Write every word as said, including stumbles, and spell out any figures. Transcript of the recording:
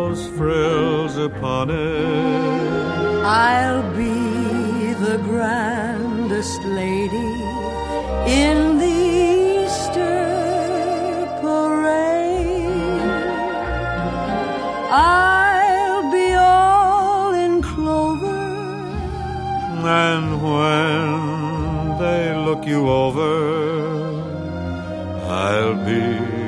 those frills upon it. I'll be the grandest lady in the Easter parade. I'll be all in clover, and when they look you over, I'll be